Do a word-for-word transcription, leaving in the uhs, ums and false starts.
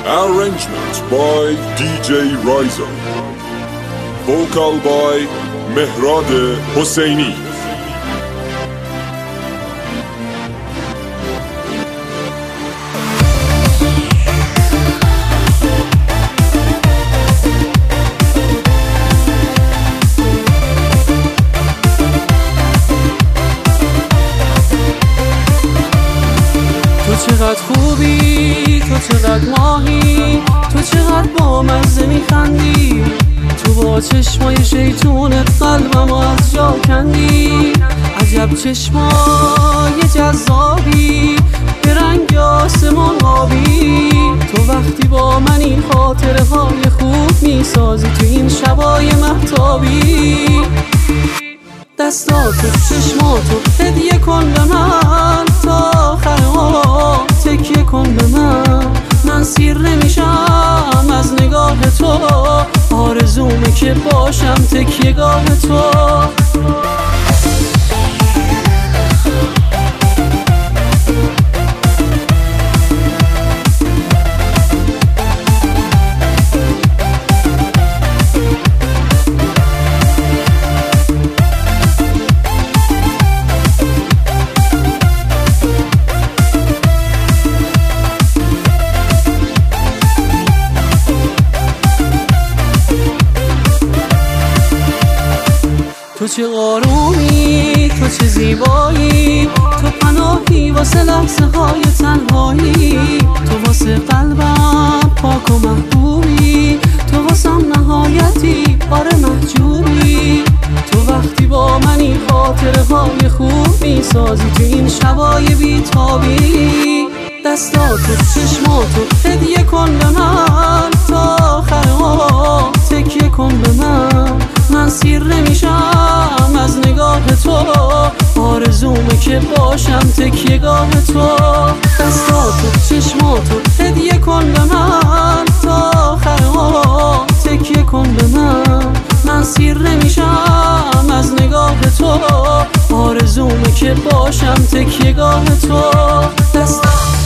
Arrangement by دی جی Rizo. Vocal by مهراد حسینی. تو چقدر خوبی، تو چقدر ماهی، تو چقدر با مزه میخندی، تو با چشمای شیطونت قلبم از جا کندی. عجب چشمای جذابی به رنگ آسمان آبی، تو وقتی با من این خاطره های خوب میسازی تو این شبای مهتابی. دستاتو چشماتو هدیه کن به من، تا آخر ها تکیه کن به من. من سیر نمیشم از نگاه تو، آرزومه که باشم تکیه گاه تو. تو چه آرومی، تو چه زیبایی، تو پناهی واسه لحظه های تنهایی، تو واسه قلبم پاک و محبوبی، تو واسم نهایتی آره محجوبی. تو وقتی با منی خاطره های خوب میسازی تو این شبای بیتابی. دستاتو چشماتو هدیه کن به من، تا آخر ها تکیه کن به من. من سیر نمیشم از نگاه تو، آرزومه که باشم تکیه گاه تو. دستاتو چشماتو هدیه کن به من، تا آخر ها تکیه کن به من. من سیر نمیشم از نگاه تو، آرزومه که باشم تکیه گاه تو. دستاتو